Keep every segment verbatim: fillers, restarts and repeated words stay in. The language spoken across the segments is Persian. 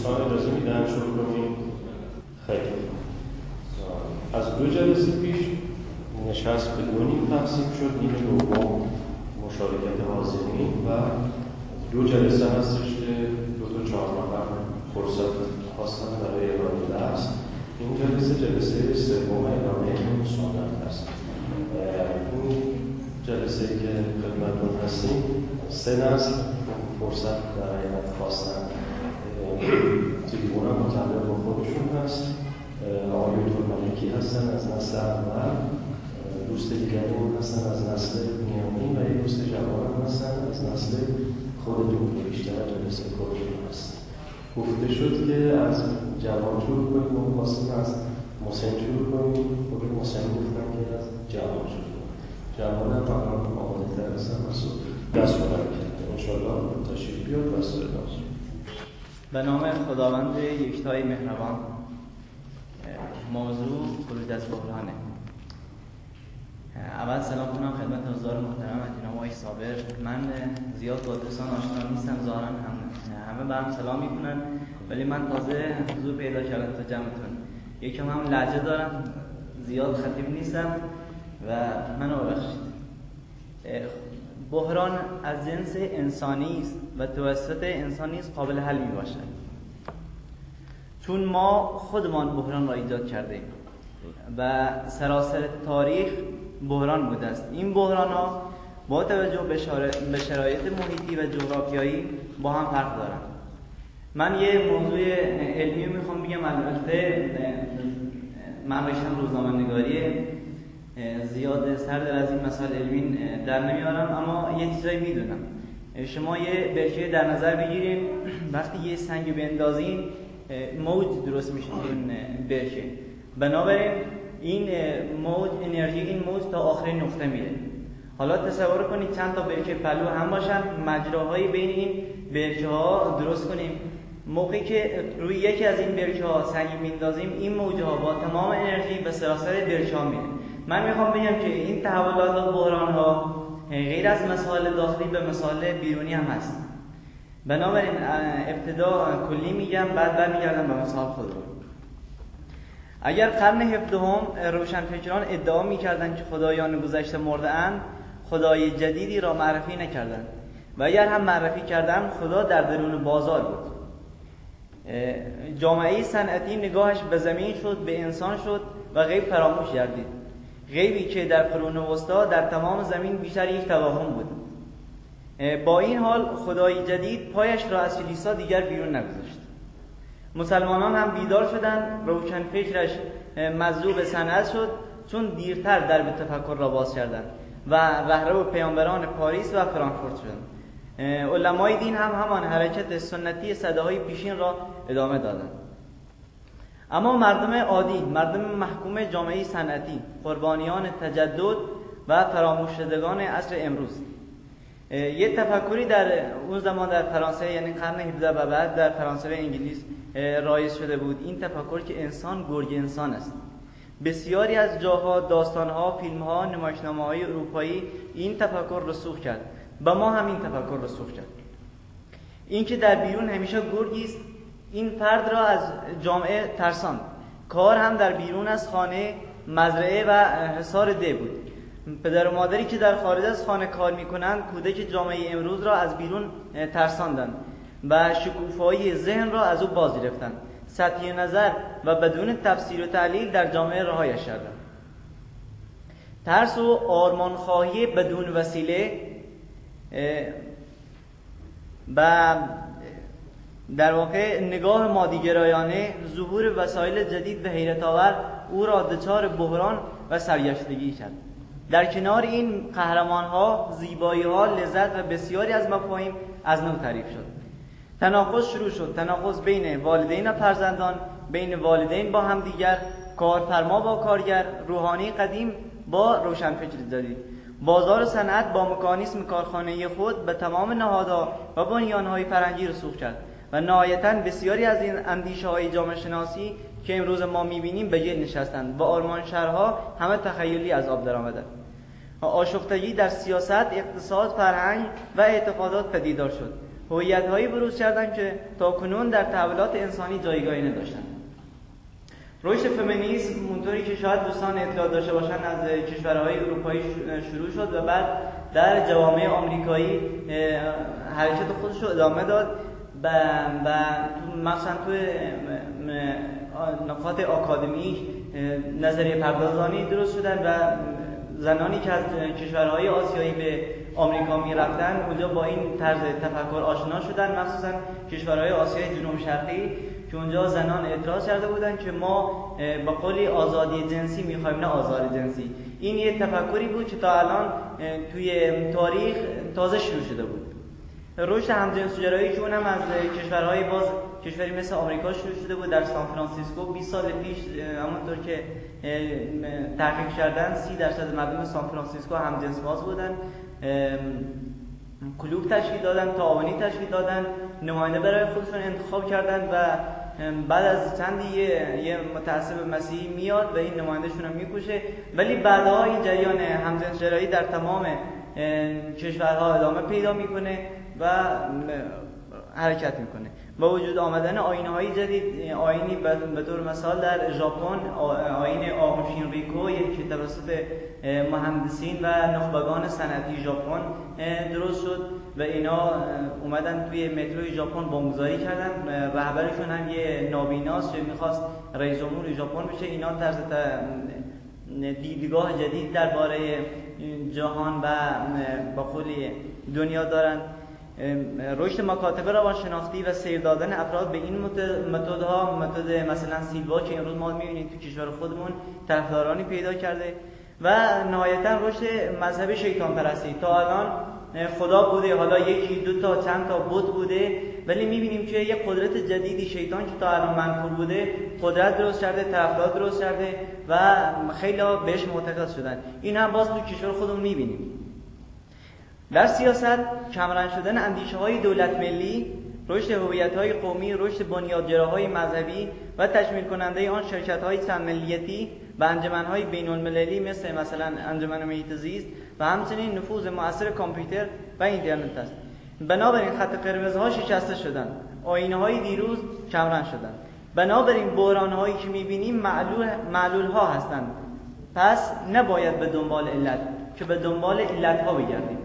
دوستان اجازه میدن شروع کنیم؟ خیلی از دو جلسه پیش نشست به دو نیم تقسیم شد. نیم دوم مشارکت حاضرین و دو جلسه هستش که دو تا چهار نفر فرصت خواستن برای ارائه درس. این جلسه جلسه سوم ارائه سنت هست. این جلسه که خدمتتون هستیم سه نسل فرصت در حقیقت خواستن تریبون متعلق با خودشون هست. آقای دکتر ملکی هستن از نسل اول، دوست دیگرمون هستن از نسل میانی و یک دوست جوان هستن از نسل خودتون که بیشتر جلسه خودشون هست. گفته شد که از جوان شروع کنیم و خواستیم از محسن شروع کنیم. خود محسن گفتن که از جوان شروع کنیم. جوان هم فقط آماده تر هستن و دست رو برکرد. انشاءالله تشریف بیاد و سوال داشت. به نام خداوند یکتای مهربان. موضوع خروج از بحرانه. اول سلام کنم خدمت حضار محترم جناب آقای صابر. من زیاد با دوستان آشنا نیستم، ظاهرا هم همه برام سلام میکنن، ولی من تازه حضور پیدا کردم تا جمعتون. یکم هم لهجه دارم، زیاد خطیب نیستم و منو ببخشید. بحران از جنس انسانی است و توسط انسانی است قابل حل می باشد، چون ما خودمان بحران را ایجاد کردیم و سراسر تاریخ بحران بوده است. این بحران ها با توجه به شرایط محیطی و جغرافیایی با هم فرق دارند. من یه موضوع علمی رو میخوام بگم. البته من رشتم روزنامه‌نگاریه، زیاد سرد از این مسائل علمی در نمیارم، اما یه چیزایی میدونم. شما یه برکه در نظر بگیریم، وقتی یه سنگ بندازین موج درست میشه این برکه. بنابراین این موج، انرژی این موج تا آخرین نقطه میره. حالا تصور کنید چند تا برکه پلو هم باشن، مجراهایی بین این برکه ها درست کنیم. موقعی که روی یکی از این برکه ها سنگ میندازیم، این موجه ها با تمام انرژی به سراسر برکه ها میره. من میخوام بگم که این تحولات و بحران ها غیر از مسائل داخلی به مسائل بیرونی هم هست. بنابراین ابتدا کلی میگم، بعد برمیگردم به مثال خودمون. اگر قرن هفدهم روشنفکران ادعا میکردند که خدایان گذشته مرده‌اند، خدای جدیدی را معرفی نکردند و اگر هم معرفی کردند خدا در درون بازار بود. جامعه صنعتی نگاهش به زمین شد، به انسان شد و غیب فراموش گردید. غیبی که در قرون وسطا در تمام زمین بیشتر یک توهم بود. با این حال خدای جدید پایش را از کلیسا دیگر بیرون نگذاشت. مسلمانان هم بیدار شدند، روشن فکرش مجذوب صنعت شد، چون دیرتر درب تفکر را باز کردند و رهرو پیامبران پاریس و فرانکفورت شدند. علمای دین هم همان حرکت سنتی صداهای پیشین را ادامه دادند. اما مردم عادی، مردم محکوم جامعه صنعتی، قربانیان تجدد و فراموش شدگان عصر امروز، یه تفکری در اون زمان در فرانسه، یعنی قرن هفدهم و بعد در فرانسه و انگلیس رایج شده بود. این تفکر که انسان گرگ انسان است. بسیاری از جاها، داستانها، فیلمها، نمایشنامه‌های اروپایی این تفکر رسوخ کرد. با ما هم این تفکر رسوخ کرد. این که در بیرون همیشه گرگی است، این فرد را از جامعه ترساند. کار هم در بیرون از خانه، مزرعه و حصار ده بود. پدر و مادری که در خارج از خانه کار میکنند، کودک جامعه امروز را از بیرون ترساندند و شکوفایی ذهن را از او باز گرفتند. سطحی نظر و بدون تفسیر و تعلیل در جامعه رهایش کردند. ترس و آرمانخواهی بدون وسیله و در واقع نگاه مادیگرایانه، ظهور وسایل جدید و حیرت آور او را دچار بحران و سرگشتگی کرد. در کنار این قهرمان‌ها، زیبایی‌ها، لذت و بسیاری از مفاهیم از نو تعریف شد. تناقض شروع شد، تناقض بین والدین و فرزندان، بین والدین با همدیگر، کارفرما با کارگر، روحانی قدیم با روشنفکر جدید. بازار صنعت با مکانیسم کارخانه‌ای خود به تمام نهادها و بنیان‌های فرهنگی رسوخ کرد و نهایتاً بسیاری از این اندیشه‌های جامعه شناسی که امروز ما می‌بینیم به جای نشستند و آرمان شهرها همه تخیلی از آب درآمدند. آشفتگی در سیاست، اقتصاد، فرهنگ و اعتقادات پدیدار شد. هویت‌هایی بروز کردند که تاکنون در تحولات انسانی جایگاهی نداشتند. رشد فمینیسم اونطوری که شاید دوستان اطلاع داشته باشن از کشورهای اروپایی شروع شد و بعد در جوامع آمریکایی حرکت خودش رو ادامه داد و مثلا توی نقاط آکادمیک نظریه پردازانی درست شدن و زنانی که از کشورهای آسیایی به آمریکا می رفتن اونجا با این طرز تفکر آشنا شدن، مخصوصا کشورهای آسیای جنوب شرقی که اونجا زنان اعتراض کرده بودن که ما با قولی آزادی جنسی میخوایم نه آزار جنسی. این یه تفکری بود که تا الان توی تاریخ تازه شروع شده بود. رشد همجنسگرایی که اونم از کشورهای باز کشوری مثل آمریکا شروع شده بود. در سان فرانسیسکو بیست سال پیش همونطور که تحقیق کردن سی درصد مردم سان فرانسیسکو همجنس باز بودن. کلوب تشکیل دادن، تعاونی تشکیل دادن، نماینده برای خودشون انتخاب کردن و بعد از چندی یه, یه متعصب مسیحی میاد و این نمایندهشون رو میکشه، ولی بعدها این جریان همجنسگرایی در تمام کشورها ادامه پیدا میکنه و حرکت میکنه. با وجود آمدن آیین‌های جدید، آیینی به طور مثال در ژاپن آیین آهو شینریکو که توسط مهندسین و نخبگان صنعتی ژاپن درست شد و اینا اومدن توی متروی ژاپن بمبگذاری کردن. رهبرشون هم یه نابیناست که میخواست رئیس جمهور ژاپن بشه. اینا طرز دیدگاه جدید درباره جهان و با کلی دنیا دارن. رشد مکاتب روانشناختی و سیر دادن افراد به این متدها، متد مثلا سیلوا که امروز ما می‌بینیم تو کشور خودمون طرفدارانی پیدا کرده و نهایتاً رشد مذهب شیطان پرستی. تا الان خدا بوده، حالا یکی دو تا چند تا بت بوده، ولی می‌بینیم که یک قدرت جدیدی شیطان که تا الان منفور بوده قدرت درست کرده، طرفدار درست کرده و خیلی‌ها بهش معتقد شدن. این هم باز تو کشور خودمون می‌بینیم. در سیاست کمرنگ شدن اندیشه‌های دولت ملی، رشد هویت‌های قومی، رشد بنیادگراهای مذهبی و تشمیل کننده آن شرکت‌های چند ملیتی و انجمن‌های بین‌المللی مثل مثلا انجمن محیط زیست و همچنین نفوذ مؤثر کامپیوتر و اینترنت است. بنابراین خط قرمزها شکسته شدند، آیین‌های دیروز کمرنگ شدند. بنابراین بحران‌هایی که می‌بینیم معلول معلول‌ها هستند. پس نباید به دنبال علت که به دنبال علت‌ها بگردیم.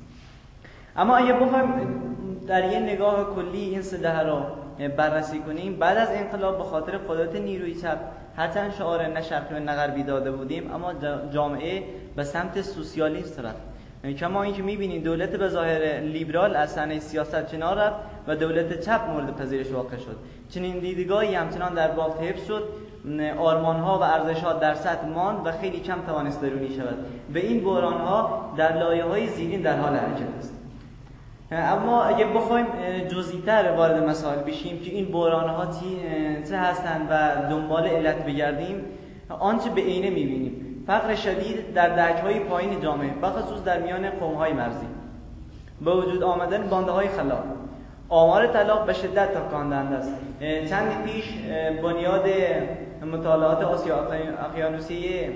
اما اگه بخوایم در یه نگاه کلی این سه دهه را بررسی کنیم، بعد از انقلاب به خاطر قدرت نیروی چپ حتما شعار نه شرقی و نه غربی داده بودیم، اما جامعه به سمت سوسیالیست رفت. کما اینکه می‌بینید دولت به ظاهر لیبرال از صحنه سیاست کنار رفت و دولت چپ مورد پذیرش واقع شد. چنین دیدگاهی همچنان در بافت حفظ شد، آرمان‌ها و ارزش‌ها در سطح ماند و خیلی کم توانست درونی شود. به این بحران‌ها در لایه‌های زیرین در حال حرکت است. اما اگه بخوایم جزئی‌تر وارد مسائل بشیم که این بحران‌ها چه هستند و دنبال علت بگردیم، آنچه به عینه می‌بینیم فقر شدید در دهک‌های پایین جامعه، بخصوص در میان قوم‌های مرزی، به وجود آمدن بانده‌های خلاق، آمار طلاق به شدت تکاندهنده است. چندی پیش بنیاد مطالعات آسیا اقیانوسیه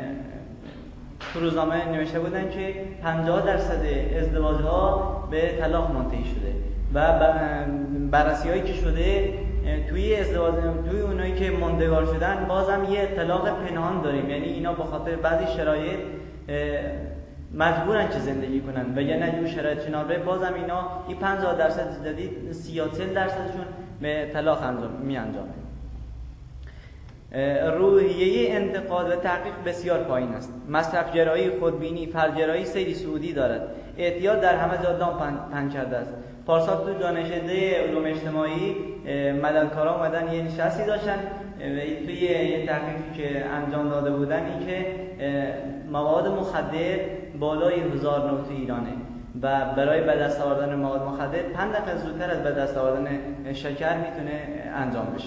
روزنامه نوشته بودن که پنجاه درصد ازدواج‌ها به طلاق منتهی شده و بررسی‌هایی که شده توی ازدواج توی اونایی که ماندگار شدن بازم یه طلاق پنهان داریم، یعنی اینا به خاطر بعضی شرایط مجبورن که زندگی کنن و یا نه شرایط چنابره بازم اینا این پنجاه درصد جدید سی تا چهل درصدشون به طلاق انجام می انجامه. روحیه انتقاد و تحقیق بسیار پایین است. مصرف گرایی، خودبینی، فرگرایی سیری سعودی دارد. اعتیاد در همه جا دام پن, پن کرده است. پارسال تو دانشکده علوم اجتماعی مددکارا اومدن یه نشستی داشتن و توی یه تحقیقی که انجام داده بودن این که مواد مخدر بالای هزار نوع تو ایرانه و برای به دست آوردن مواد مخدر پنج دقیقه زودتر از به دست آوردن شکر میتونه انجام بشه.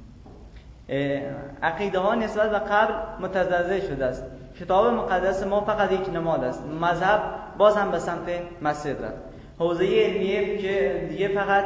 عقیده ها نسبت به قبل متزلزل شده است. کتاب مقدس ما فقط یک نماد است. مذهب باز هم به سمت مسجد رفت. حوزه علمیه که دیگه فقط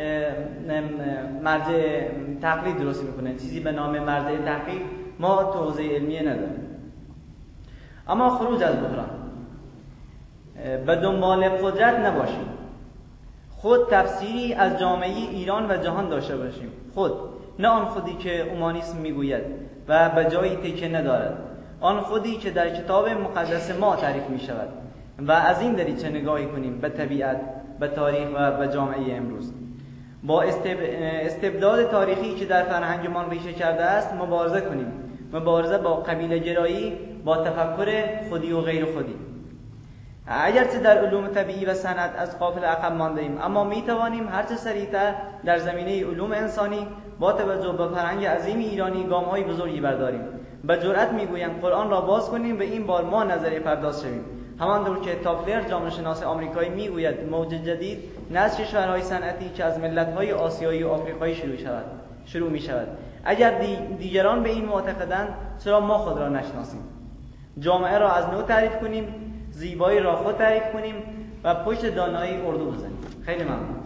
مرجع تقلید درست میکنه، چیزی به نام مرجع تحقیق ما تو حوزه علمیه نداریم. اما خروج از بحران، به دنبال قدرت نباشید. خود تفسیری از جامعه ایران و جهان داشته باشیم. خود، نه آن خودی که اومانیسم میگوید و به جایی تکیه ندارد، آن خودی که در کتاب مقدس ما تعریف می شود و از این دریچه نگاهی کنیم به طبیعت، به تاریخ و به جامعه امروز. با استبداد تاریخی که در فرهنگمان ریشه کرده است مبارزه کنیم، مبارزه با قبیله گرایی، با تفکر خودی و غیر خودی. اگرچه در علوم طبیعی و صنعت از قافله عقب مانده ایم، اما می توانیم هرچه سریعتر در زمینه علوم انسانی با توجه به فرهنگ عظیم ایرانی گام‌های بزرگی برداریم. به جرأت میگویم قرآن را باز کنیم و این بار ما نظریه پرداز شویم. همانطور که تافلر جامعه شناس آمریکایی میگوید موج جدید نه از کشورهای صنعتی که از ملت‌های آسیایی و آفریقایی شروع شود شروع می شود. اگر دی دیگران به این معتقدند، چرا ما خود را نشناسیم؟ جامعه را از نو تعریف کنیم، زیبایی را خود تعریف کنیم و پشت دانایی اردو بزنیم. خیلی ممنون.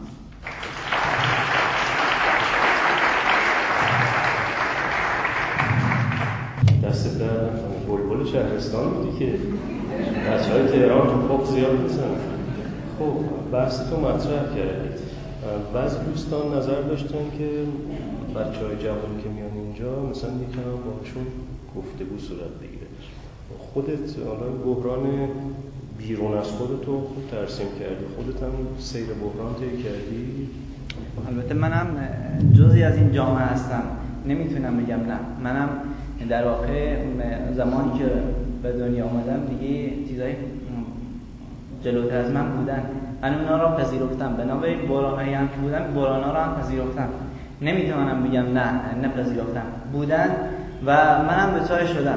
دست در بلبل شهرستان بودی که بچه های تهران تو پاپ زیاد بزنن. خب بحث تو مطرح کردید. بعضی دوستان نظر داشتن که بچه های جوانی که میان اینجا مثلا یکم باشون گفتگو صورت بگیره. خودت حالا بحران بیرون از خودتو خوب ترسیم کردی، خودت هم سیر بحران طی کردی؟ البته منم جزئی از این جامعه هستم، نمیتونم بگم نه. منم در واقع زمانی که به دنیا آمدم دیگه چیزای جلوتر از من بودن، من اونا را پذیرفتم. بنابراین بحرانایی هم که بودن، بحرانا را هم پذیرفتم. نمیتونم بگم نه نپذیرفتم، بودن و منم دچار شدم.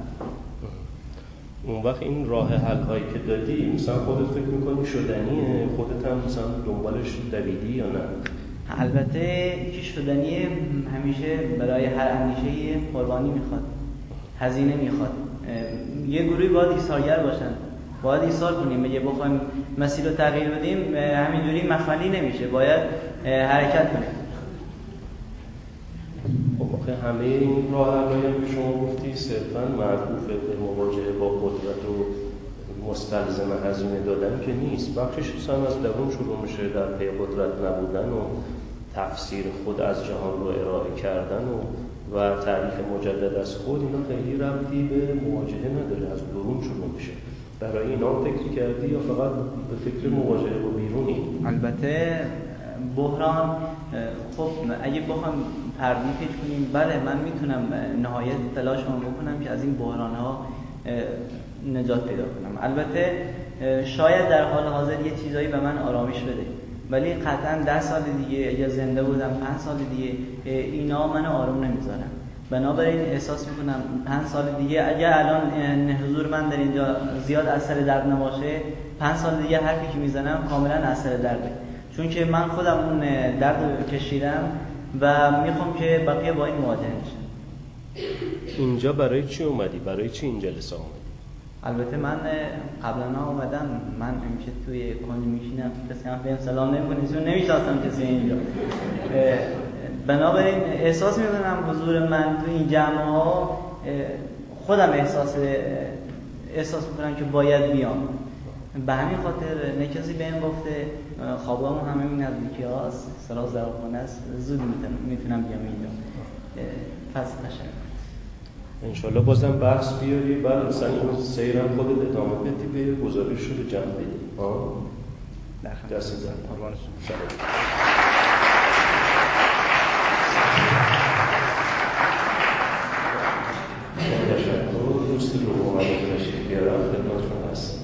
اون وقت این راه حل هایی که دادی مثلا خودت فکر میکنی شدنیه؟ خودت هم مثلا دنبالش دویدی یا نه؟ البته که شدنیه، همیشه برای هر اندیشه قربانی میخواد، هزینه میخواد. یه گروهی باید ایثارگر باشن، باید ایثار کنیم. اگه بخوایم مسیر رو تغییر بدیم همینجوری مخملی نمیشه، باید حرکت کنیم. خب همه این راه حل‌هایی که شما گفتی صرفاً معطوف به مواجهه با قدرت و مستلزم هزینه دادن که نیست. بخشش هم از درون شروع میشه، در پی قدرت نبودن و تفسیر خود از جهان رو ارائه کردن و و تعریف مجدد از خود. اینا خیلی ربطی به مواجهه نداره، از درون شروع میشه. برای اینا فکر کردی یا فقط به فکر مواجهه با بیرونی؟ البته بحران، خب اگه بخوام پردیفش کنیم، بله من میتونم نهایت تلاشمو بکنم که از این بحران‌ها نجات پیدا کنم. البته شاید در حال حاضر یه چیزایی به من آرامش بده، ولی قطعا ده سال دیگه اگه زنده بودم، پنج سال دیگه، اینا منو آروم نمیذارن. بنابراین احساس میکنم پنج سال دیگه اگه الان حضور من در اینجا زیاد اثر درد نباشه، پنج سال دیگه حرفی که میزنم کاملا اثر درده، چون که من خودم اون درد کشیدم و میخوام که بقیه با این مواجه نشن. اینجا برای چی اومدی؟ برای چی این جلسه اومدی؟ البته من قبلا اومدم، من همیشه توی کنج میشینم، کسی هم بهم سلام نمیکنه چون نمیشناسم کسی اینجا. بنابراین احساس میکنم حضور من تو این جمع ها، خودم احساس احساس میکنم که باید بیام. به همین خاطر نه کسی بهم گفته خوابم همه این نزدیکی هاست، سراز در خونه است، زود میتونم بیام اینجا. پس تشکر. انشالله بازم بحث بیاری، بعد مثلا این سیرم خودت ادامه بدی، به گزارش رو به جمع بدی. آه؟ دست زن قربانش تشکر. دوست رو با من تشکر بیارم خدمتتون هستم.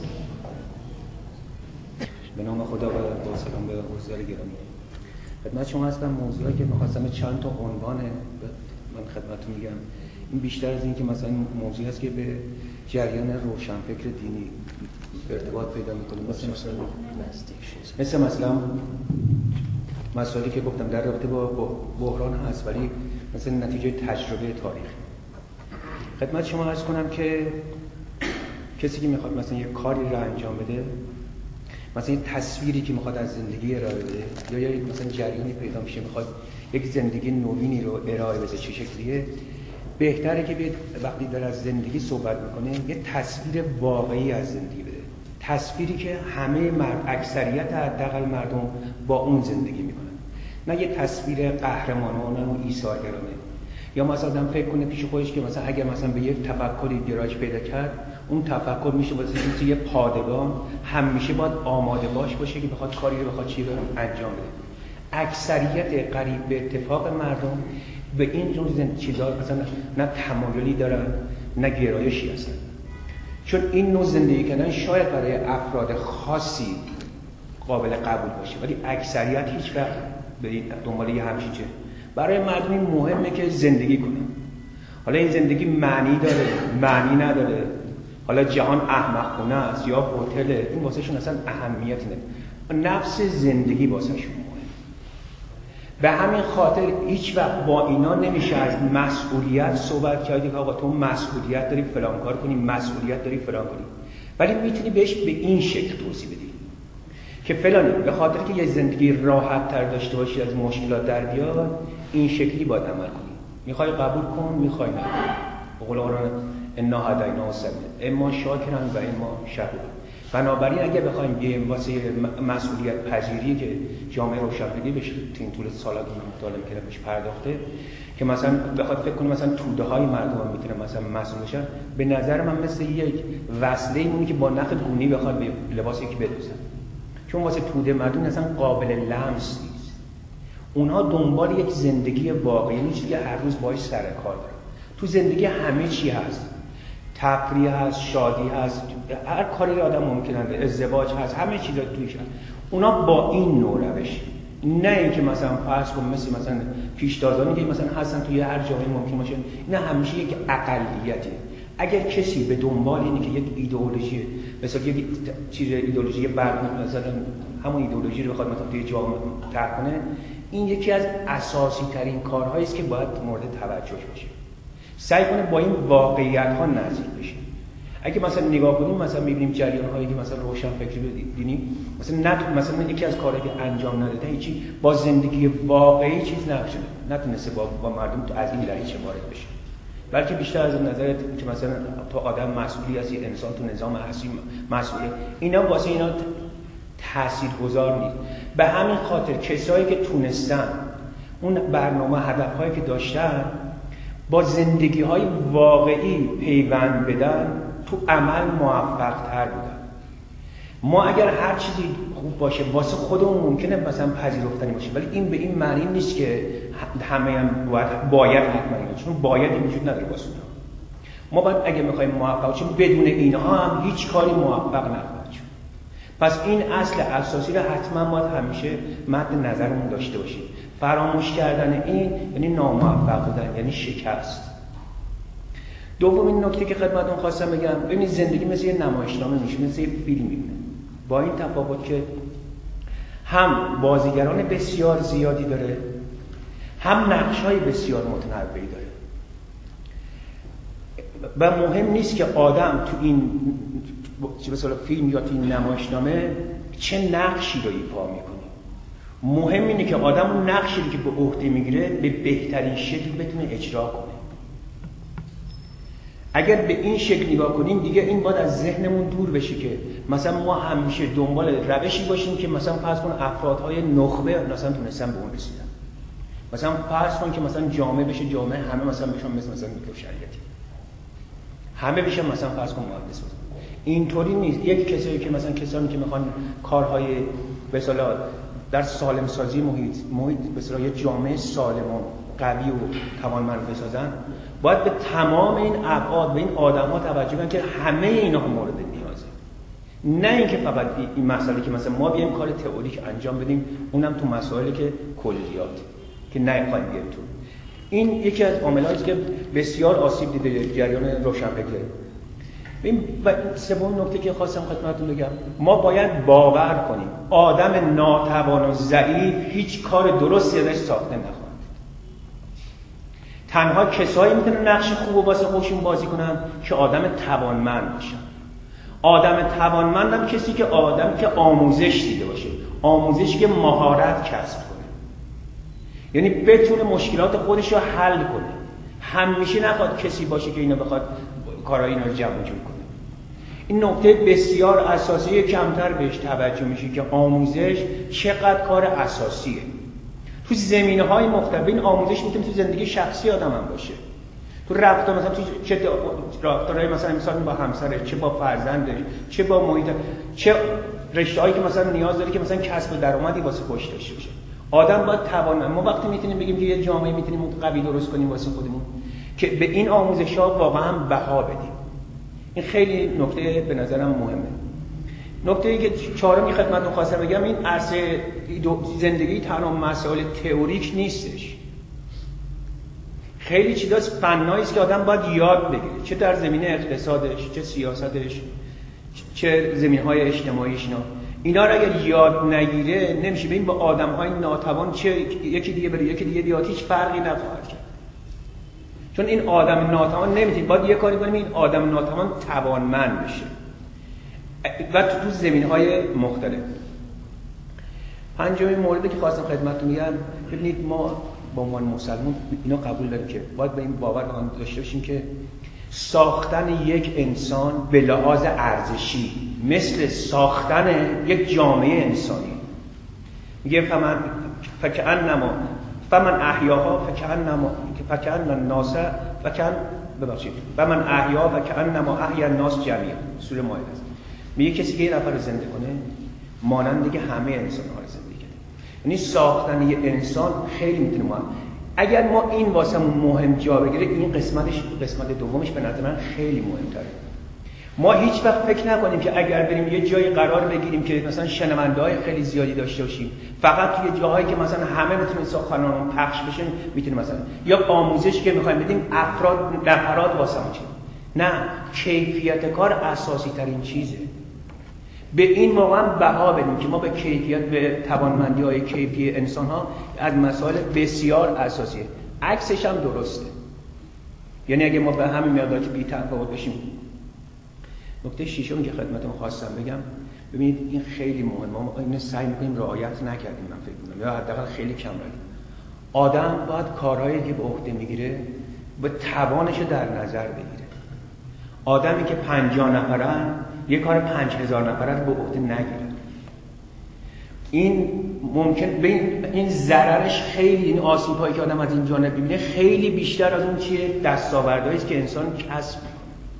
به نام خدا و با سلام به حضار گرامی. خدمت شما هستم. موضوعی که می‌خواستم چند تا عنوان من خدمتتون میگم. این بیشتر از این که مثلا موضوعی هست که به جریان روشنفکر دینی ارتباط پیدا می‌کنه، مثلا مثلا مثل مثلا مسائلی که گفتم در رابطه با بحران هست، ولی مثلا نتیجه تجربه تاریخی. خدمت شما عرض کنم که کسی که میخواد مثلا یک کاری را انجام بده، مثلا یک تصویری که میخواد از زندگی ارائه بده، یا یا یک مثلا جریانی پیدا میشه میخواد یک زندگی نوینی رو ارائه بده، چه شکلیه، بهتره که وقتی داره از زندگی صحبت میکنه یه تصویر واقعی از زندگی بده، تصویری که همه مرد اکثریت حداقل مردم با اون زندگی میکنن، نه یه تصویر قهرمانانه و ایثارگرانه. یا مثلا آدم فکر کنه پیش خودش که مثلا اگر مثلا به یک تفکری گرایش پیدا کرد، اون تفکر میشه واسه یه پادگان، همیشه باید آماده باش باشه که بخواد کاری رو بخواد چی رو انجام بده. اکثریت قریب به اتفاق مردم به این جور چیزا مثلا نه تمایلی دارن نه گرایشی هستن، چون این نوع زندگی کردن شاید برای افراد خاصی قابل قبول باشه، ولی اکثریت هیچ وقت به دنبال یه همچین چه. برای مردم مهمه که زندگی کنن. حالا این زندگی معنی داره، معنی نداره، حالا جهان احمقانه است یا هتله، این واسه شون اصلا اهمیتی نداره. نفس زندگی واسه شون مهمه. به همین خاطر هیچ وقت با اینا نمیشه از مسئولیت صحبت کردی که آقا تو مسئولیت داری فلان کار کنی، مسئولیت داری فلان کنی، ولی میتونی بهش به این شکل توضیح بدی که فلانی به خاطر که یه زندگی راحت تر داشته باشی، از مشکلات در بیاد، این شکلی باید عمل کنی. میخوای قبول کن، میخوای نه. به قول قرآن انا هدیناه السبیل اما شاکرا و اما شکورا. بنابراین اگه بخوایم یه واسه مسئولیت پذیری که جامعه روشنفکری بشه تو این طول سالا که مطالعه می‌کنه بهش پرداخته، که مثلا بخواد فکر کنه مثلا توده های مردم هم میتونه مثلا مسئول بشن، به نظر من مثل یک وصله ایمونی که با نخ گونی بخواد به لباس یکی بدوزن، چون واسه توده مردم اصلا قابل لمس نیست. اونها دنبال یک زندگی واقعی، یعنی چیزی که هر روز باهاش سر کار دارن. تو زندگی همه چی هست، تفریح هست، شادی هست، هر کاری که آدم ممکنه، ازدواج هست، همه چیزا توش هست. اونا با این نوع روش، نه اینکه مثلا فرض کن مثل مثلا پیشتازانی که مثلا هستن توی هر جایی ممکن باشه، اینا همیشه یک اقلیته. اگر کسی به دنبال اینه که یک ایدئولوژی مثلا یک چیز ایدئولوژی برد مثلا همون ایدئولوژی رو بخواد مثلا توی جامعه طرح کنه، این یکی از اساسی ترین کارهایی است که باید مورد توجه باشه. سعی کنه با این واقعیت ها نزدیک بشه. اگه مثلا نگاه کنیم مثلا می‌بینیم جریان هایی که مثلا روشن فکری دینی مثلا نه مثلا یکی از کارهایی که انجام نداده هیچی با زندگی واقعی چیز نشه، نتونسته با, با مردم تو از این دریچه وارد بشه، بلکه بیشتر از نظرت که مثلا تو آدم مسئولی هستی، انسان تو نظام اصلی مسئوله، اینا واسه اینا تاثیرگذار نیست. به همین خاطر کسایی که تونستن اون برنامه هدفهایی که داشتن با زندگی‌های واقعی پیوند بدن، تو عمل موفق تر بودن. ما اگر هر چیزی خوب باشه واسه خودمون ممکنه مثلا پذیرفتنی باشه، ولی این به این معنی نیست که همه هم باید باید حتما باشه، چون باید وجود نداره واسه اونها. ما باید اگه می‌خوایم موفق بشیم بدون اینها هم هیچ کاری موفق نخواهد شد. پس این اصل اساسی رو حتما باید همیشه مد نظرمون داشته باشیم. فراموش کردن این یعنی ناموفق بودن، یعنی شکست. دومین نکته که خدمتتون خواستم بگم، ببینید زندگی مثل یه نمایشنامه میشه، مثل یه فیلم میمونه، با این تفاوت که هم بازیگران بسیار زیادی داره، هم نقش‌های بسیار متنوعی داره. و مهم نیست که آدم تو این چه مثلا فیلم یا تو این نمایشنامه چه نقشی رو ایفا میکنه. مهم اینه که آدم اون نقشی که به عهده میگیره به بهترین شکل بتونه اجرا کنه. اگر به این شکل نگاه کنیم دیگه این باید از ذهنمون دور بشه که مثلا ما همیشه دنبال روشی باشیم که مثلا فرض کن افرادهای نخبه مثلا تونستن به اون رسیدن. مثلا فرض کن که مثلا جامعه بشه جامعه همه مثلا بشن مثل مثلا میگه شریعتی. همه بشن مثلا فرض کن مهندس بشن. اینطوری نیست. یک کسایی که مثلا کسانی که میخوان کارهای به اصطلاح در سالم سازی محیط محیط به اصطلاح یه جامعه سالم و قوی و توانمند بسازن، باید به تمام این ابعاد به این آدم‌ها توجه کنن که همه اینا مورد نیازه. نه اینکه فقط این مسئله که مثلا ما بیایم کار تئوریک انجام بدیم، اونم تو مسائلی که کلیات که نخواهیم بیایم تو. این یکی از عاملایی است که بسیار آسیب دیده جریان روشنفکری. این سوم نکته که خواستم خدمتتون بگم، ما باید باور کنیم آدم ناتوان و ضعیف هیچ کار درستی ازش ساخته نخواهد. تنها کسایی میتونن نقش خوب و واسه خودشون بازی کنن که آدم توانمند باشن. آدم توانمند هم کسی که آدم که آموزش دیده باشه، آموزشی که مهارت کسب کنه، یعنی بتونه مشکلات خودش رو حل کنه. همیشه نخواد کسی باشه که اینو بخواد کارهای اینا رو جمع جور کنه. این نکته بسیار اساسی، کمتر بهش توجه میشه که آموزش چقدر کار اساسیه تو زمینه‌های مختلف. این آموزش میتونه تو زندگی شخصی آدم هم باشه، تو رفتار، مثلا تو چه رفتارهای مثلا مثلا با همسرش، چه با فرزندش، چه با محیط، چه رشته‌هایی که مثلا نیاز داره که مثلا کسب درآمدی واسه خودش داشته باشه. آدم باید توان، ما وقتی میتونیم بگیم که یه جامعه میتونیم قوی درست کنیم واسه خودمون که به این آموزش‌ها واقعا بها بدیم. این خیلی نکته به نظرم مهمه. نکته‌ای که چهارمی خدمتتون خواستم بگم، این عرصه زندگی تنها مسائل تئوریک نیستش. خیلی چیزاست، فنایی است که آدم باید یاد بگیره، چه در زمینه اقتصادش، چه سیاستش، چه زمینه‌های اجتماعیش. اینا اینا رو اگر یاد نگیره نمیشه. ببین با آدم‌های ناتوان چه یکی دیگه بره یکی دیگه بیاد، هیچ فرقی نخواهد کرد. چون این آدم ناتوان نمیتونه، باید یه کاری کنیم این آدم ناتوان توانمند بشه و تو تو زمینه‌های مختلف. پنجمین موردی که خواستم خدمتتون بگم، ببینید ما با عنوان مسلمان اینو قبول داریم که باید به این باور آن داشته باشیم که ساختن یک انسان به لحاظ ارزشی مثل ساختن یک جامعه انسانی. میگه فمن فکأنما فمن احیاها فکأنما فکأن الناس فکأن ببخشید فمن احیا فکأنما احیا الناس جمیعا، سوره مائده است. میگه کسی که یه نفر زنده کنه مانند دیگه همه انسان‌ها رو زنده کرده. یعنی ساختن یه انسان خیلی میتونه مهم. اگر ما این واسه مهم جا بگیره، این قسمتش قسمت دومش به نظر من خیلی مهم‌تره. ما هیچ وقت فکر نکنیم که اگر بریم یه جایی قرار بگیریم که مثلا شنونده‌های خیلی زیادی داشته باشیم، فقط توی جاهایی که مثلا همه بتونن سخنرانی پخش بشه میتونیم مثلا، یا آموزش که می‌خوایم بدیم افراد نفرات واسه ما چی. نه، کیفیت کار اساسی ترین چیزه. به این واقعا بها بدیم که ما به کیفیت، به توانمندی‌های کیفی انسان‌ها از مسائل بسیار اساسیه. عکسش هم درسته. یعنی اگه ما به همین مقدار که بی‌تفاوت بشیم. نکته ششم که خدمتتون خواستم بگم، ببینید این خیلی مهمه، ما اینو سعی می‌کنیم رعایت نکردیم، من فکر می‌کنم، یا حداقل خیلی کم رفتیم. آدم باید کارهایی که به عهده میگیره به توانش در نظر بگیره. آدمی که پنجاه نفرن یه کار پنج هزار نفره رو به عهده نگیره. این ممکن به این, این ضررش خیلی، این آسیب‌هایی که آدم از این جانب می‌بینه خیلی بیشتر از اون چیه دستاوردهایی است که انسان کسب می‌کنه.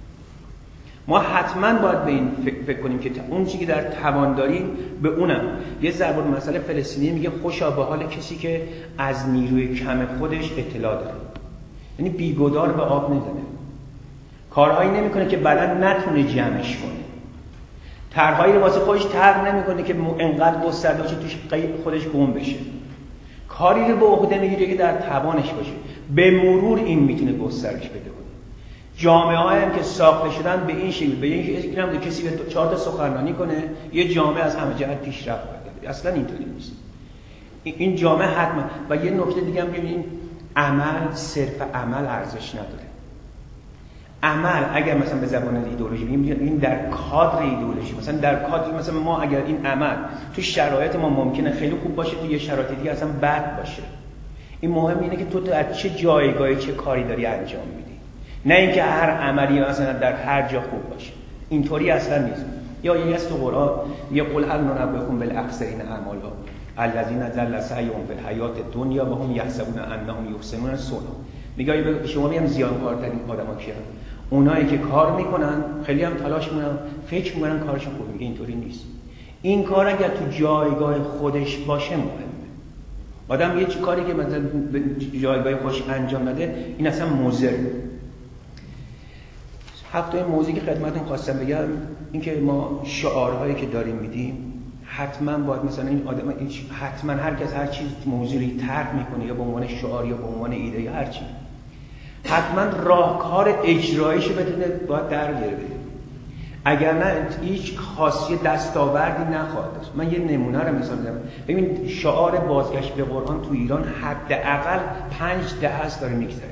ما حتما باید به این فکر, فکر کنیم که اون چیزی که در توان داریم به اونم. یه ضرب المثل فلسطینی میگه خوشا به حال کسی که از نیروی کم خودش اطلاع داره. یعنی بیگدار به آب نزنه، کارهایی نمی‌کنه که بعداً نتونه جمعش کنه، طرحهایی رو واسه خودش طرح نمی‌کنه که انقدر گسترده باشه توش خودش گم بشه. کاری رو به عهده میگیره که در توانش باشه، به مرور این میتونه گسترش بده کنه. جامعه‌هایی هم که ساخته شدن به این شکل، به این شکل هم کسی به چهار تا سخنرانی کنه یه جامعه از همه جهت پیشرفت کنه. اصلا اینطوری نیست. این جامعه حتما. و یه نکته دیگه هم ببینید، عمل صرف عمل ارزش نداره. عمل اگر مثلا به زبان ایدئولوژی میگیم این در کادر ایدئولوژی، مثلا در کادر مثلا ما اگر این عمل تو شرایط ما ممکنه خیلی خوب باشه، تو یه شرایط دیگه اصلا بد باشه. این مهم اینه که تو در چه جایگاهی چه کاری داری انجام میدی، نه اینکه هر عملی مثلا در هر جا خوب باشه. اینطوری اصلا نیست. یا یه از تو قرآن یه قل هل ننبئکم بالاخسرین اعمالا الذین ضل سعیهم فی الحیات الدنیا و هم یحسبون انهم یحسنون صنعا. میگه به شما میگم زیانکارترین آدما کیان؟ اونایی که کار میکنن خیلی هم تلاش میکنن فکر میکنن کارشون خوب. میگه اینطوری نیست. این کار اگر تو جایگاه خودش باشه مهمه. آدم یه کاری که مثلا به جایگاه خودش انجام نده این اصلا مضر. هفته موضوعی که خدمتتون خواستم بگم این که ما شعارهایی که داریم میدیم حتما باید مثلا این آدم حتما هر کس هر چیز موضوعی طرح میکنه یا به عنوان شعار یا به عنوان ایده یا هر چی، حتما راهکار اجراییش بتونه باید در بیاره. اگر نه هیچ خاصیت دستاوردی نخواهد داشت. من یه نمونه رو مثال بزنم. ببین شعار بازگشت به قرآن تو ایران حداقل پنج دهه است داره میگذره.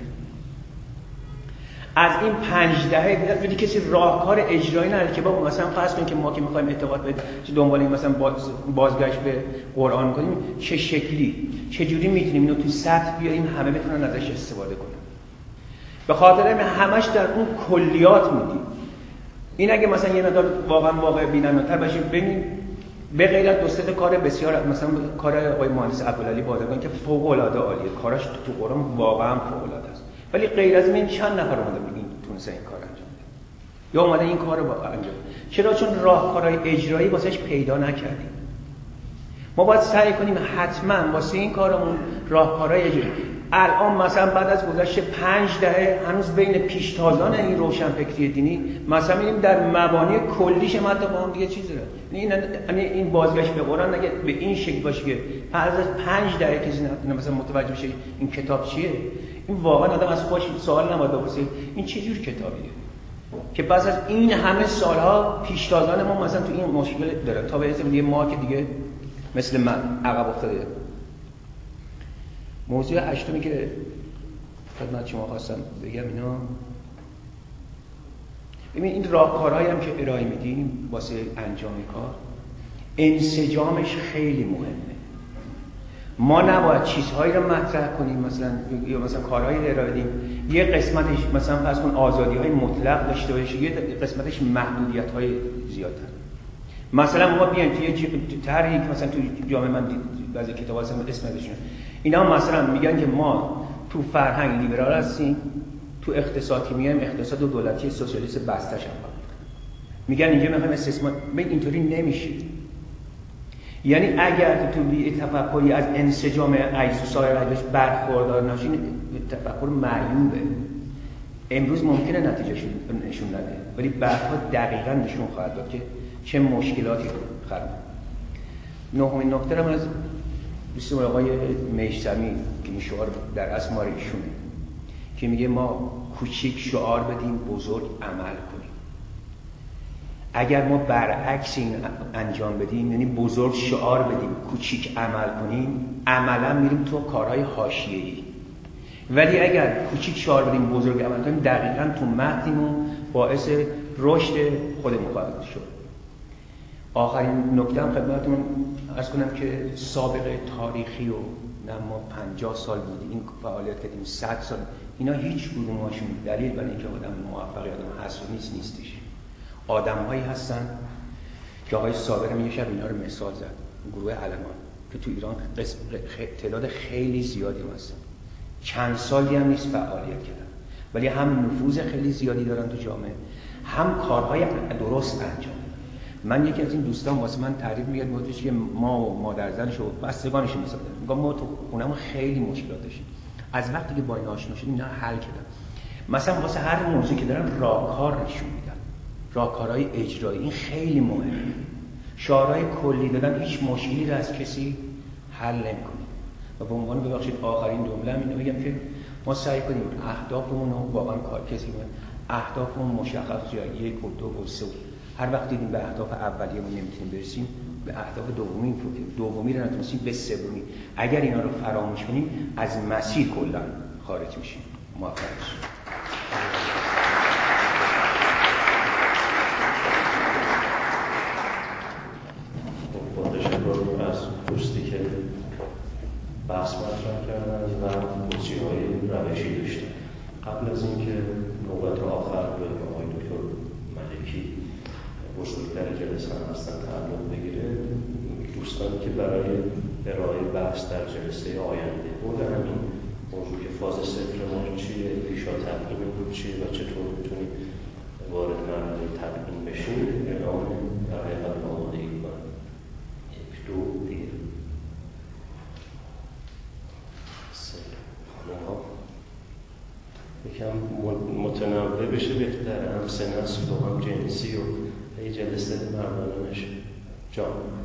از این پنج دهه دیگه کسی راهکار اجرایی نداره که با مثلا فرض کنیم که ما که می‌خوایم اعتقاد بدیم چه دنبال این مثلا باز بازگشت به قرآن کنیم، چه شکلی چه جوری میتونیم اینو تو سطح بیاریم همه بتونن ازش استفاده کنن. به خاطر همین همش در اون کلیات میدیم. این اگه مثلا یه مقدار واقعا واقع بینانه‌تر باشیم ببینید به غیر از دو سه کار بسیار مثلا کار آقای مهندس عبدالعلی بادرگان که فوق العاده عالیه، کاراش تو قرآن واقعا فوق العاده است، ولی غیر از این چند نفر اومده میگن تونسه این کار انجام بده یا اومده این کار رو انجام. چرا؟ چون راهکارهای اجرایی واسش پیدا نکردیم. ما باید سعی کنیم حتما واسه این کارمون راهکارهای اجرایی. الان مثلا بعد از گذشت پنج دهه هنوز بین پیشتازان این روشنفکری دینی مثلا می‌بینیم در مبانی کلیش هم حتی با هم دیگه چیز داره. این یعنی این بازگشت به قرآن اگه به این شکل باشه که بعد از پنج دهه کسی نتونه مثلا متوجه بشه این کتاب چیه، این واقعا آدم از خودش سوال نباید بپرسه این چه جور کتابیه که پس از این همه سالها پیشتازان ما مثلا تو این مشکل داره تا به اسم ما که دیگه مثل من عقب افتاده. موضوع هشتمی که خدمت شما خواستم بگم اینا، ببین این راهکارهایی هم که ارائه میدیم واسه انجام کار انسجامش خیلی مهمه. ما نباید چیزهایی رو مطرح کنیم مثلا یا مثلا کارهایی رو ارائه بدیم یه قسمتش مثلا فرض کن آزادی‌های مطلق داشته باشه، یه قسمتش محدودیت‌های زیادتر. مثلا ما بیایم توی طرحی که مثلا تو جامعه من بعضی کتابا هستن اسم ازشون اینا مثلا میگن که ما تو فرهنگ لیبرال هستیم، تو اقتصادی میایم اقتصاد و دولتی سوسیالیست بسته‌ش هم میگن اینجا میخوایم استثمار. ببین اینطوری نمیشه. یعنی اگر تو بی تفکری از انسجام اجزا سایر اجزاش برخوردار نشین تفکر معیوبه. امروز ممکنه نتیجه نشون نده ولی بعدها دقیقاً نشون خواهد داد که چه مشکلاتی رو خلق. نهمین نکته هم از دوست آقای میثمی که این شعار در اصل مال ایشونه که میگه ما کوچیک شعار بدیم بزرگ عمل کنیم. اگر ما برعکس این انجام بدیم یعنی بزرگ شعار بدیم کوچیک عمل کنیم عملا میریم تو کارهای حاشیه‌ای، ولی اگر کوچیک شعار بدیم بزرگ عمل کنیم دقیقاً تو متنمون باعث رشد خودمون خواهد شد. آخرین نکته هم خدمتتون عرض کنم که سابقه تاریخی و نه ما پنجاه سال بودیم این فعالیت کردیم صد سال، اینا هیچ کدومشون دلیل برای اینکه آدم موفقی آدم هست و نیست نیستش. آدم‌هایی هستن که آقای صابر هم یه شب اینا رو مثال زد، گروه علمان که تو ایران قسم تعداد خیلی زیادی هستن، چند سالی هم نیست فعالیت کردن ولی هم نفوذ خیلی زیادی دارن تو جامعه هم کارهای درست انجام. من یکی از این دوستان واسه من تعریف میگه میگه که ما و مادرزنش و بستگانش مثلا میگم ما تو خونمون خیلی مشکلات داشتیم، از وقتی که با این آشنا شدیم اینا حل کردن. مثلا واسه هر موضوعی که دارن راهکار نشون میدن، راهکارهای اجرایی، این خیلی مهمه. شعارهای کلی دادن هیچ مشکلی رو از کسی حل نمیکنه. و به عنوان ببخشید آخرین جمله اینو میگم که ما سعی کنیم اهدافمون رو واقعا کار کسی اهدافمون مشخص جای یک و دو و سه. هر وقت دیدیم به اهداف اولیه‌مون نمیتونیم برسیم به اهداف دومی دومی رو نتونستیم به سومی. اگر اینا رو فراموش کنیم از مسیر کلا خارج میشیم. موفق باشید. با تشکر از دوستی که بحث مطرح کردن و توصیه‌های روشی داشتن. قبل از اینکه نوبت آخر به آقای دکتر ملکی بزرگتر جلسه هم هستن تعلق بگیره، دوستانی که برای ارائه بحث در جلسه آینده و در همین موضوع که فاز صفر ما چیه، پیشا تقییم بود چیه و چطور میتونیم وارد مرحله تقییم بشیم اعلام در حقیقت آمادگی کنیم. یک دو دیر سه خانه ها یکم متنوع بشه بهتره، هم سه نسل و هم جنسی و یه جلسه مردانه نشه. جان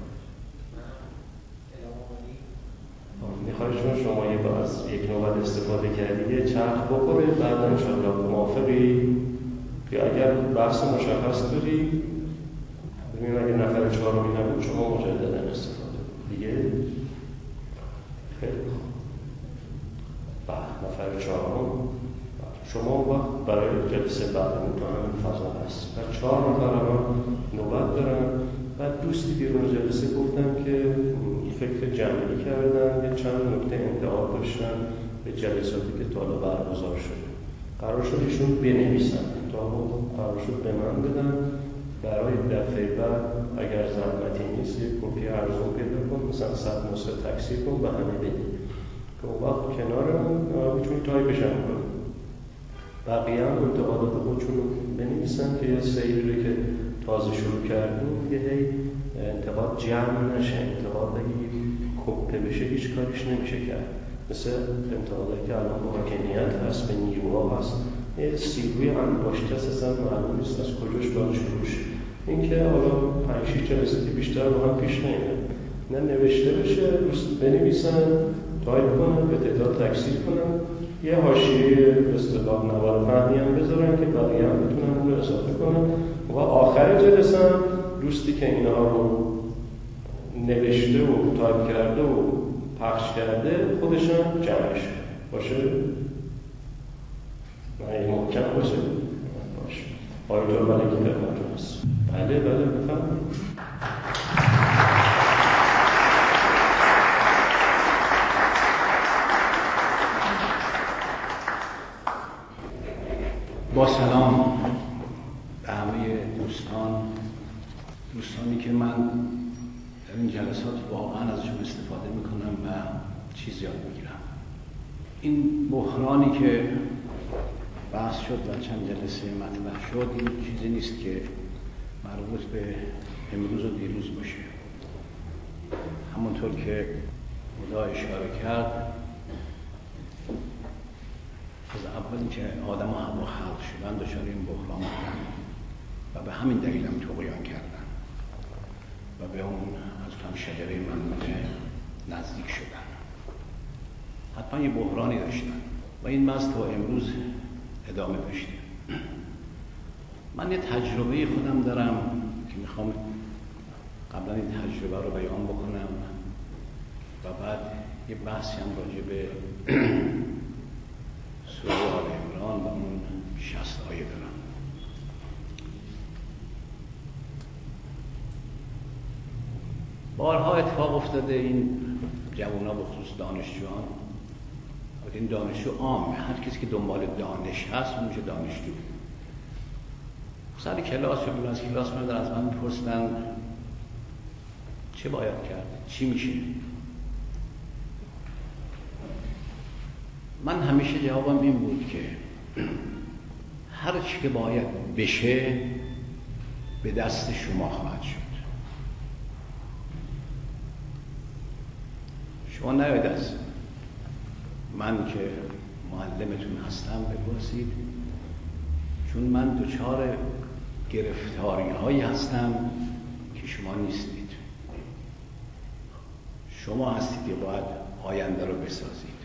میخوای چون شما یه بار از یک نوبت استفاده کردی یه چرخ بخوره بعد انشاءالله موافقی یا اگر بحث مشخص داری ببینیم اگه نفر چهارمی نبود شما مجددا استفاده دیگه. خیلی خوب بعد نفر چهارم شما وقت برای جلسه بعد تو همین فضا هست و چهار نفر هم نوبت دارن. بعد دوستی بیرون جلسه گفتن که فکر جمعی کردن یه چند نکته انتقاد داشتن به جلساتی که تا حالا برگزار شده. قرار شد ایشون بنویسن، تا قرار شد به من بدن برای دفعه بعد اگر زحمتی نیست یک کپی ارزون پیدا کن، مثلا صد نسخه تکثیر کن و همه بدی که اون وقت کنارمون میتونی تایپش هم کنی. بقیه هم انتقادات خودشون رو بنویسن که یه سیری که تازه شروع کردیم یه هی انتقاد جمع نشه. انتقاد اگه کپی بشه هیچ کاریش نمیشه کرد. مثل انتقادایی که الان با حاکمیت هست، به نیروها هست، یه سیروی انباشته هست، اصلا معلوم نیست از کجاش باید شروع شه. این که حالا پنج شیش جلسه بیشتر با هم پیش نمیره. نه نوشته بشه، بنویسن، تایپ کنن، به تعداد تکثیر کنن، یه حاشیه به اصطلاح نوار فهمی هم بذارن که بقیه هم بتونن اون رو اضافه کنن و آخر جلسه هم دوستی که اینها رو نوشته و تایپ کرده و پخش کرده خودش هم جمعش باشه. نه محکم باشه باشه. آیدور ملکی خدمتتون هست. بله بله بفرمایید. با سلام به همه دوستان دوستانی که من در این جلسات واقعا ازشون استفاده میکنم و چیز یاد میگیرم. این بحرانی که بحث شد و چند جلسه مطرح شد این چیزی نیست که مربوط به امروز و دیروز باشه. همونطور که خدا اشاره کرد از اولی که آدم و هوا خلق شدن دچار این بحران بودن و به همین دلیل هم طغیان کردن و به اون از کم شجره ممنوعه نزدیک شدن. حتما یه بحرانی داشتن و این مست تا امروز ادامه داشته. من یه تجربه خودم دارم که میخوام قبلا این تجربه رو بیان بکنم و بعد یه بحثی هم راجع به سوره آل عمران و اون شصت آیه دارم. بارها اتفاق افتاده این جوونا به خصوص دانشجویان، این دانشجو عامه، هر کسی که دنبال دانش هست اون میشه دانشجو. سر کلاس یا بیرون از کلاس میادن از من میپرسن چه باید کرد؟ چی میشه؟ من همیشه جوابم این بود که هر چی که باید بشه به دست شما خواهد شد. شما نباید از من که معلمتون هستم بپرسید، چون من دچار گرفتاری هایی هستم که شما نیستید. شما هستید که باید آینده رو بسازید.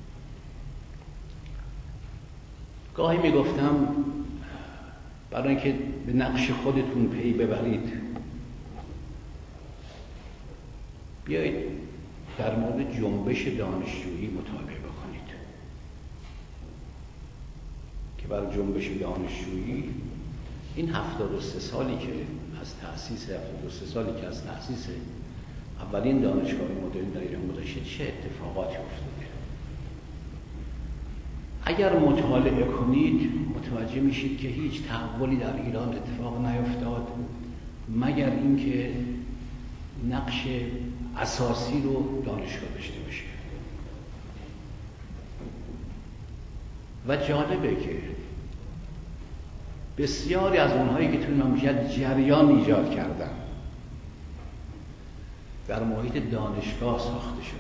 گاهی میگفتم برای اینکه به نقش خودتون پی ببرید بیایید در مورد جنبش دانشجویی مطالعه بکنید که برای جنبش دانشجویی این هفتاد و سه سالی که از تأسیس هفتاد و سه سالی که از تأسیس اولین دانشگاه مدرن در ایران گذشته چه اتفاقاتی افتاده. اگر مطالعه کنید متوجه میشید که هیچ تحولی در ایران اتفاق نیفتاد مگر اینکه نقش اساسی رو دانشگاه داشته باشه. و جالبه که بسیاری از اونهایی که توی مملکت جریان ایجاد کردن در محیط دانشگاه ساخته شدن.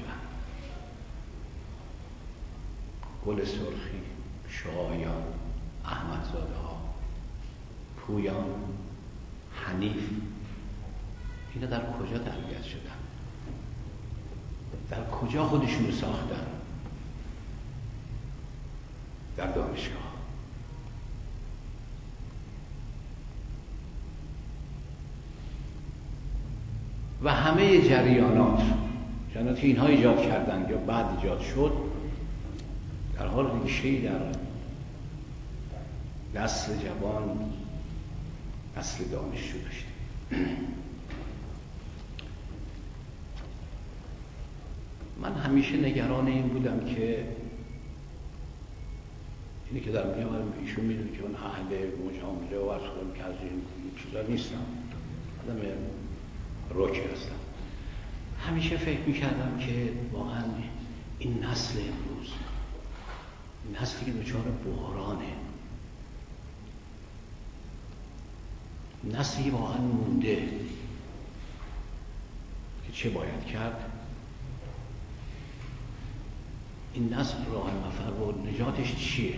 گل سرخی، شایان، احمدزاده ها، پویان، حنیف، اینا در کجا تربیت شدن؟ در کجا خودشون رو ساختن؟ در دانشگاه. و همه جریانات جریاناتی که اینها ایجاد کردن یا بعد ایجاد شد در حال ریشه‌ای در نسل جوان، نسل دانشجو داشته. من همیشه نگران این بودم که اینی که در میگم ایشون میدونه که اون اهل مجامله و از خودم که از این چیزا نیستم، آدم روکی هستم. همیشه فکر میکردم که واقعا این نسل امروز، این نسلی که دچار بحرانه، نسلی واقعا مونده که چه باید کرد. این نسل راه مفر و نجاتش چیه؟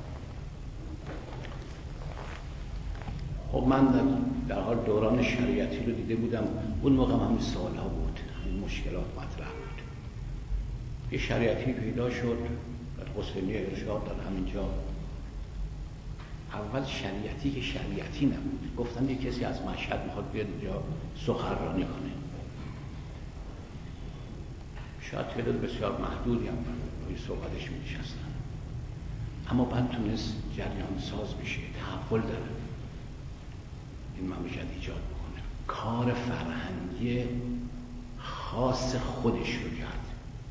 خب من در, در حال دوران شریعتی رو دیده بودم، اون موقع همین سالها بود، همین مشکلات مطرح بود. یه شریعتی پیدا شد در حسینی ارشاد در همینجا. اول شریعتی که شریعتی نبود، گفتن یه کسی از مشهد میخواد بیاد اینجا سخنرانی کنه، شاید تعداد بسیار محدودی هم روی صحبتش می‌نشستن، اما بعد تونست جریان ساز بشه، تحول داره این مملکت ایجاد بکنه، کار فرهنگی خاص خودش رو کرد.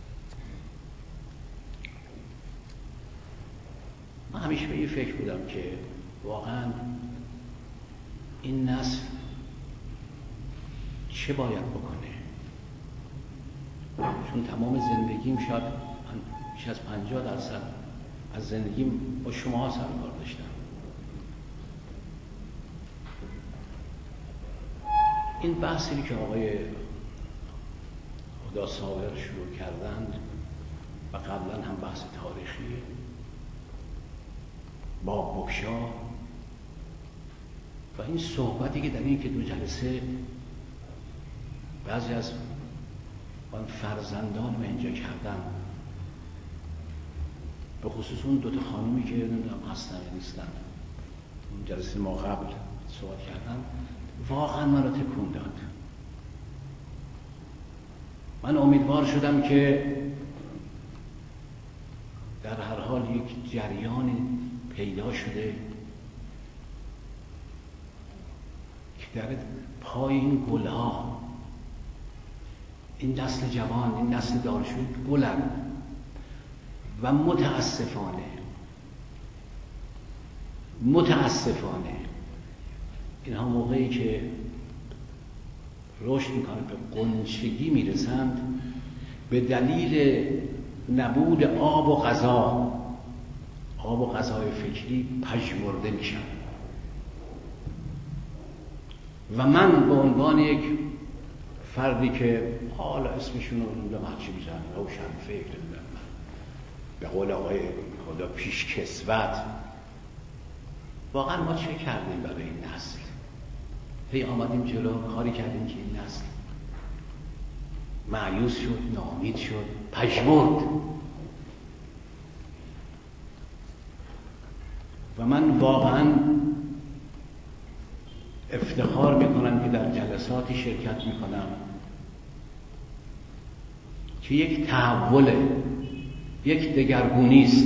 من همیشه به این فکر بودم که واقعا این نسل چه باید بکنه، چون تمام زندگیم، شاید بیش از پنجاه درصد از زندگیم با شما سر کار داشتم. این بحثی که آقای هدی صابر شروع کردند و قبلا هم بحث تاریخی با بکشا و این صحبتی که در این که دو جلسه بعضی از آن فرزندان ما اینجا کردن، به خصوص اون دوتا خانومی که نمیدونم هستن یا نیستن، اون جلسه ما قبل صحبت کردن، واقعا من رو تکون داد. من امیدوار شدم که در هر حال یک جریانی پیدا شده که در پای این گلها، این نسل جوان، این نسل دانشجو گلن و متاسفانه متاسفانه اینها موقعی که رشد میکنه به غنچگی میرسند، به دلیل نبود آب و غذا، آب و غذای فکری پژمرده میشن. و من به عنوان یک فردی که حالا اسمشون رو نمیدونم هرچی میزن، روشن فکر نمیدونم، به قول آقای خدا پیش کسوت، واقعا ما چه کردیم برای این نسل؟ هی آمدیم جلو، کاری کردیم که این نسل مایوس شد، ناامید شد، پژمرد. و من واقعا افتخار میکنم که در جلساتی شرکت میکنم که یک تحول، یک دگرگونی است.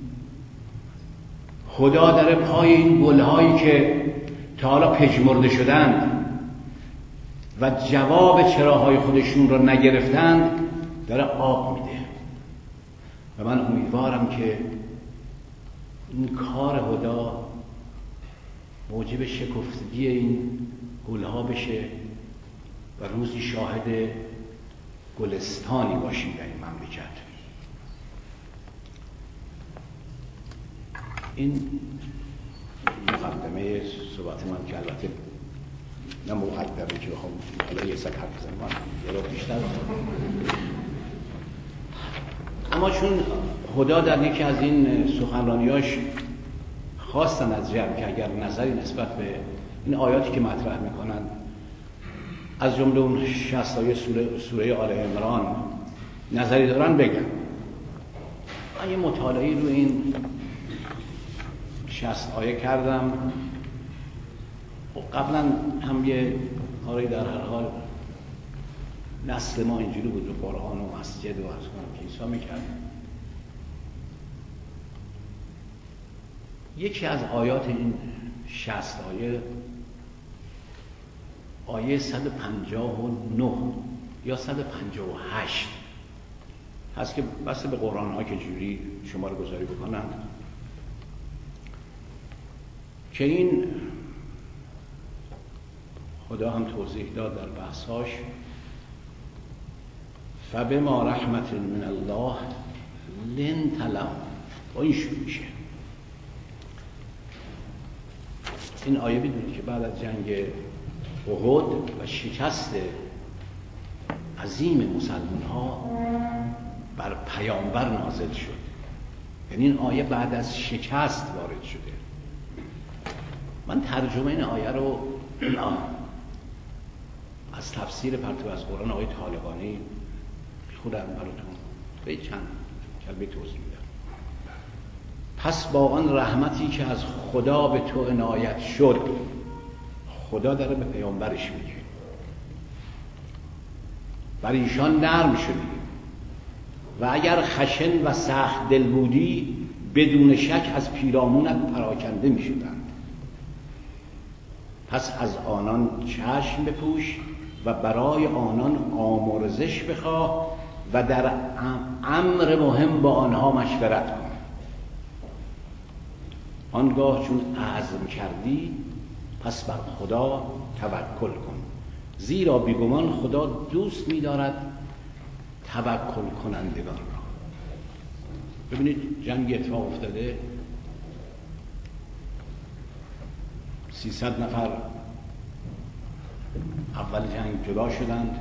خدا در پای این گلهایی که تا حالا پژمرده شدند و جواب چراهای خودشون را نگرفتند داره آب میده. و من امیدوارم که این کار خدا موجب شکفتگی این گلها بشه و روزی شاهد گلستانی باشیم در این مملکت. این مقدمه صحبت من که البته نه مقدمه که بخوام حالا یه سک حرف بزنم، یه رو بیشتر، اما چون خدا در یکی از این سخنرانیاش خواستن از جمع که اگر نظری نسبت به این آیاتی که مطرح میکنن، از جمله اون شصت آیه سوره, سوره آل عمران نظری دارن بگم. من یه مطالعه رو این شصت آیه کردم. و قبلا هم یه کاری در هر حال نسل ما اینجوری بود، رو قرآن و مسجد و از کنم کلیسا میکرد. یکی از آیات این شصت آیه، آیه صد و پنجاه و نه یا صد و پنجاه و هشت هست که بسته به قرآن ها که جوری شما رو گذاری بکنن. که این خدا هم توضیح داد در بحثاش فبما رحمت من الله لنت لهم، با این شروع میشه. این آیه بدونید که بعد از جنگ احد و شکست عظیم مسلمان ها بر پیامبر نازل شد. یعنی این آیه بعد از شکست وارد شده. من ترجمه این آیه رو از تفسیر پرتو از قرآن آقای طالقانی خودم براتون به چند کلمه توضیح میدم. پس با آن رحمتی که از خدا به تو عنایت شد، خدا داره به پیامبرش میگه، بر ایشان نرم شدی و اگر خشن و سخت دل بودی بدون شک از پیرامونت پراکنده میشدند. پس از آنان چشم بپوش و برای آنان آمرزش بخواه و در امر مهم با آنها مشورت کن. آنگاه چون عزم کردی پس بر خدا توکل کن، زیرا بیگمان خدا دوست می‌دارد توکل کنندگان را. ببینید جنگ اتفاق افتاده، سیصد نفر اول جنگ جدا شدند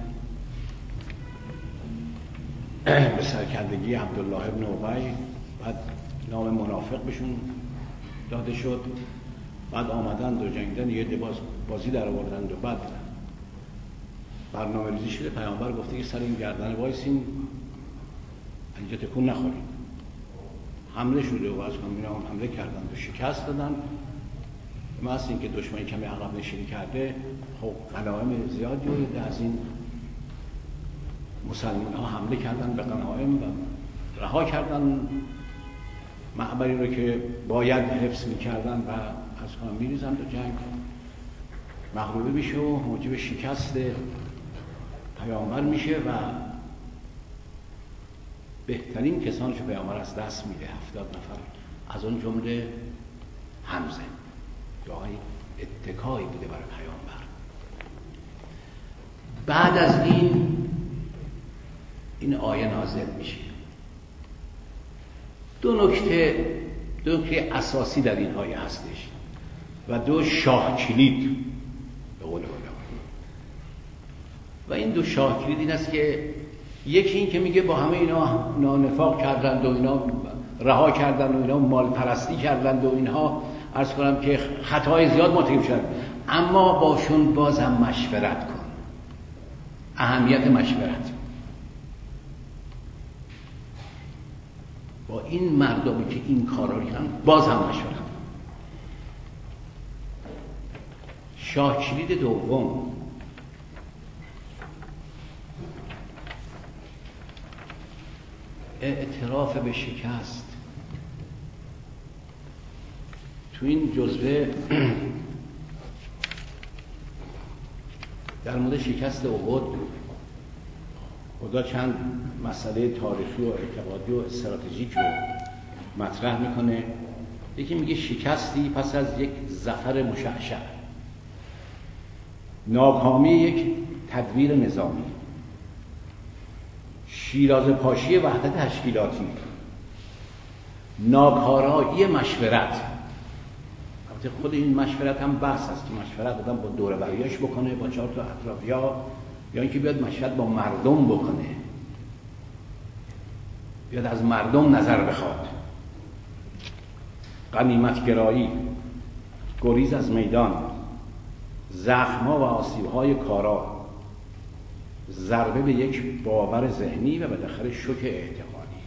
به سرکردگی عبدالله ابن ابی، بعد نام منافق بهشون داده شد، بعد آمدند و جنگیدن، یه عده باز بازی در آوردند و بعد برنامه ریزی شده. پیامبر گفته که سر این گردن وایسین، اینجا تکون نخورید. حمله شده و از اینا هم حمله کردند و شکست دادن. مثل این که دشمنی کمی عقب نشینی کرده، خب غنایم زیادی رو از این مسلمان ها حمله کردن به غنایم و رها کردن معبری رو که باید حفظ می‌کردن و از کنم می‌ریزند و جنگ مغلوبه میشه و موجب شکست پیامبر میشه و بهترین کسانش پیامبر از دست میده، هفتاد نفر، از اون جمله حمزه که آقای اتکایی بوده برای پیامبر. بعد از این این آیه نازل میشه. دو نکته دو نکته اساسی در این آیه هستش و دو شاه کلید به قول خدا. و این دو شاه کلید این است که یکی این که میگه با همه اینا نانفاق کردند و اینا رها کردند و اینا مال پرستی کردند و اینها عرض کنم که خطای زیاد مرتکب شدند، اما باشون بازم مشورت کن. اهمیت مشورت با این مردمی که این کارا رو کردن باز هم مشورت کن. شاه کلید دوم اعتراف به شکست. تو این جزوه در مورد شکست احد خدا چند مسئله تاریخی و اعتقادی و استراتژیک رو مطرح میکنه. یکی میگه شکستی پس از یک ظفر مشعشع، ناکامی یک تدبیر نظامی، شیرازه پاشی وحدت تشکیلاتی، ناکارایی مشورت. البته خود این مشورت هم بحث است که مشورت آدم با دور بریاش بکنه، با چهار تا اطرافیا، یا اینکه بیاد مشورت با مردم بکنه، بیاد از مردم نظر بخواد. غنیمتگرایی، گریز از میدان، زخم‌ها و آسیب‌های کارا، ضربه به یک باور ذهنی و بالاخره شوک اعتقادی.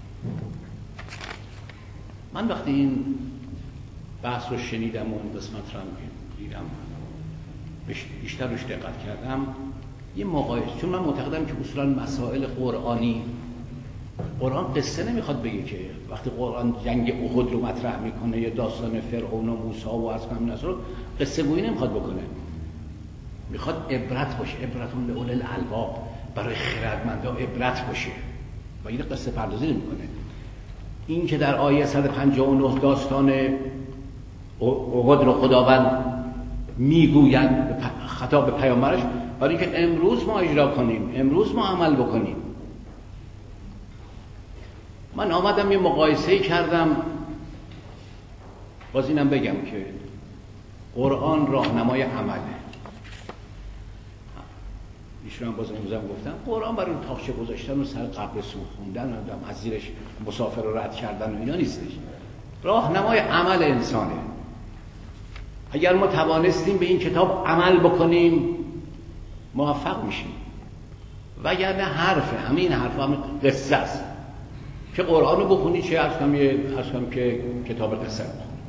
من وقتی این بحث رو شنیدم و این قسمت رو دیدم بیشتر روش دقت کردم، یه مقایسه، چون من معتقدم که اصولا مسائل قرآنی، قرآن قصه نمیخواد بگه که وقتی قرآن جنگ احد رو مطرح میکنه یا داستان فرعون و موسی و از همین رو قصه گویی نمیخواد بکنه، میخواد عبرت باشه. عبرتون لأولی الالباب، برای خردمندا عبرت باشه و این قصه پردازی نمیکنه. این که در آیه صد و پنجاه و نه داستان احد رو خداوند میگوید خطاب به پیامبرش، برای که امروز ما اجرا کنیم، امروز ما عمل بکنیم. من آمدم یه مقایسه کردم، باز اینم بگم که قرآن راهنمای عمله. ایشون هم باز امروز هم گفتم قرآن برای تاخچه گذاشتن و سر قبر سو خوندن و از زیرش مسافر رو رد کردن و اینا نیستش، راهنمای عمل انسانه. اگر ما توانستیم به این کتاب عمل بکنیم موفق میشیم، وگرنه حرفه، همین حرف همین قصه است که قرآن رو بخونی چه از هم یه از هم که کتاب قصه رو بخونی.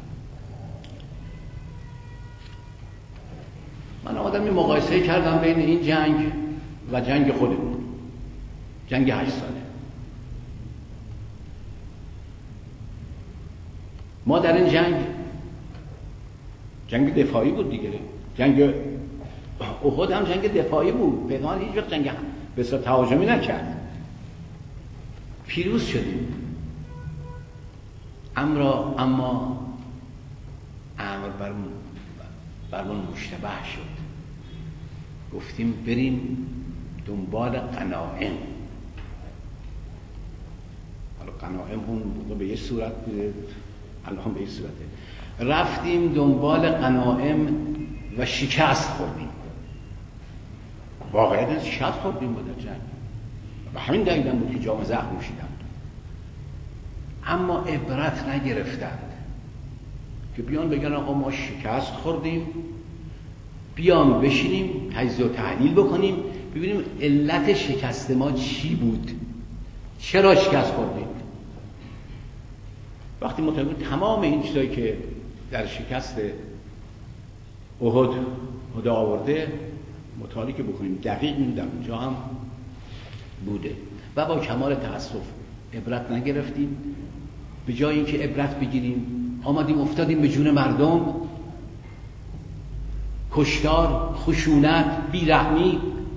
من آمدم این مقایسه کردم بین این جنگ و جنگ خودمون، جنگ هشت ساله. ما در این جنگ، جنگ دفاعی بود دیگه، جنگ احد هم جنگ دفاعی بود، پیغمبر هیچ وقت جنگ به صورت تهاجمی نکرد، پیروز شدیم. اما اما امر برمون برمون مشتبه شد، گفتیم بریم دنبال غنایم. حالا غنایم اون موقع به یه صورت بوده، الان به یه صورته. رفتیم دنبال غنایم و شکست خوردیم. واقعا شکست خوردیم بود در جنگ، و همین دلیل بود که جام زخم نوشیدم. اما عبرت نگرفتند که بیان بگن آقا ما شکست خوردیم، بیام بشینیم تجزیه و تحلیل بکنیم ببینیم علت شکست ما چی بود، چرا شکست خوردیم. وقتی مطمئن تمام این چیزایی که در شکست احد خدا آورده مطالعه که بکنیم دقیق می‌دونم اونجا هم بوده، و با کمال تأسف عبرت نگرفتیم. به جای اینکه عبرت بگیریم آمدیم افتادیم به جون مردم، کشتار، خشونت، بیرحمی،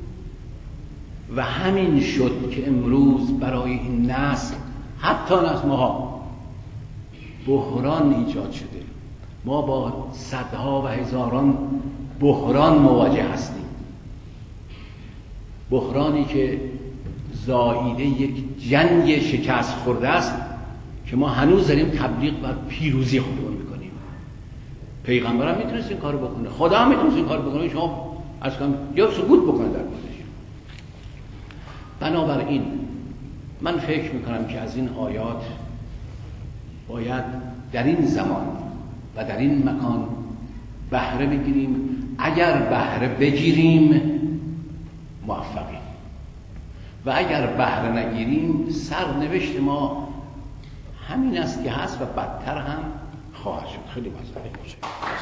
و همین شد که امروز برای این نسل، حتی از ماها، بحران ایجاد شده. ما با صدها و هزاران بحران مواجه هستیم، بحرانی که زاییده یک جنگ شکست خورده است که ما هنوز داریم تبلیغ و پیروزی خودمون میکنیم. پیغمبر هم میتونست این کارو بکنه، خدا هم میتونست این کارو بکنه، شما از کم یا سکوت بکنه در موردش. بنابراین من فکر میکنم که از این آیات باید در این زمان و در این مکان بهره بگیریم. اگر بهره بگیریم موفقیم، و اگر بهره نگیریم سرنوشت ما همین است که هست و بدتر هم خواهد شد. خیلی مزاحم باشه.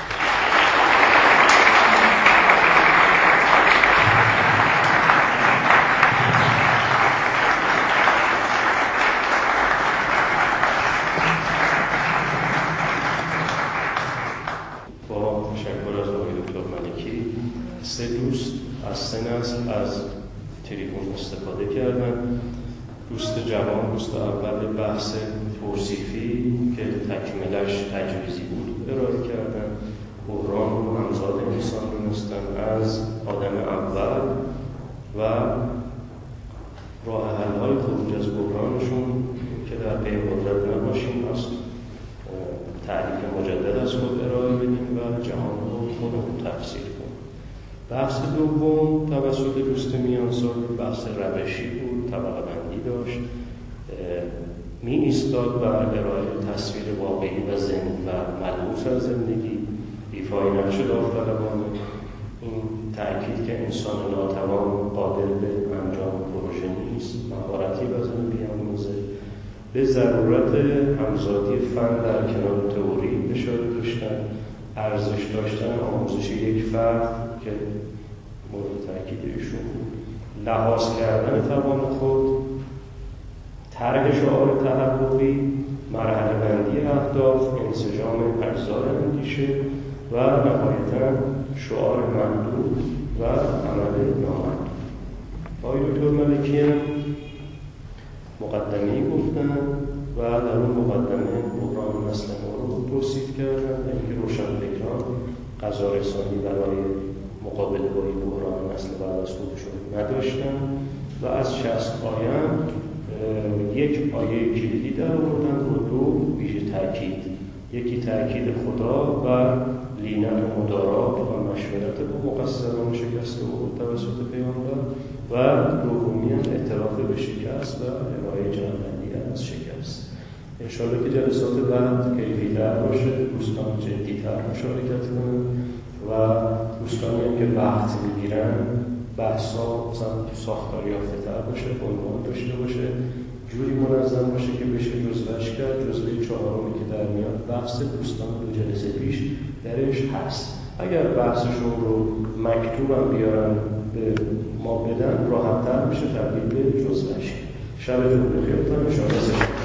با تشکر از آقای دکتر ملکی، سه دوست از سه نسل از تلفن استفاده کردن. دوست جوان، دوست اول بحث توصیفی که تکمیلش تجویزی بود ارائه کردن، بحران رو همزاد انسان دونستن از آدم اول و راه حل‌های خروج از بحرانشون که در پی قدرت نباشیم، از تعریف مجدد از خود ارائه بدیم و جهان رو خودمون تفسیر کنیم. بحث دوم توسط دوست میانسال بحث روشی بود، طبقه بندی داشت، می ایستاد و ارائه تصویر واقعی و زنده و ملموس از زندگی، ایفای نقش داوطلبانه، این تأکید که انسان ناتوان قادر به انجام پروژه نیست، مهارتی لازم بیاموزه، به ضرورت همزادی فن در کنار تئوری اشاره داشتن، ارزش داشتن آموزش یک فرد که مورد تأکید ایشون بود، لحاظ کردن توان خود، طرح شعار تحققی، مرحله بندی اهداف، انسجام اجزای اندیشه و نهایتاً شعار مندوب و عمل نامندوب. آقای دکتر ملکی هم مقدمه‌ای گفتن و در اون مقدمه بحران نسل نو رو توصیف کردن و اینکه روشن غذا رسانی برای مقابله با این بحران نسل بعد از خودشون نداشتن و از شصت آیه یک آیه کلیدی در آوردن و دو ویژه تاکید. یکی تاکید خدا و لینت و مدارات و مشورت با مقصران شکسته و توسط پیامبر و دومی اعتراف به شکست و ارائه جنبندی از شکست. انشاءالله که جلسات بعد کیفی‌تر باشه، دوستان جدی‌تر مشارکت کنن و دوستانی هم که وقت میگیرن بحثا مثلا ساختار یافته‌تر باشه، عنوان داشته باشه، جوری منظم باشه که بشه جزوه‌اش کرد. جزوه چهارمی که در میاد بحث دوستان دو جلسه پیش درش هست. اگر بحثشون رو مکتوب هم بیارن به ما بدن راحت‌تر میشه تبدیل به جزوه‌اش. شبتون بخیر تا انشاءالله.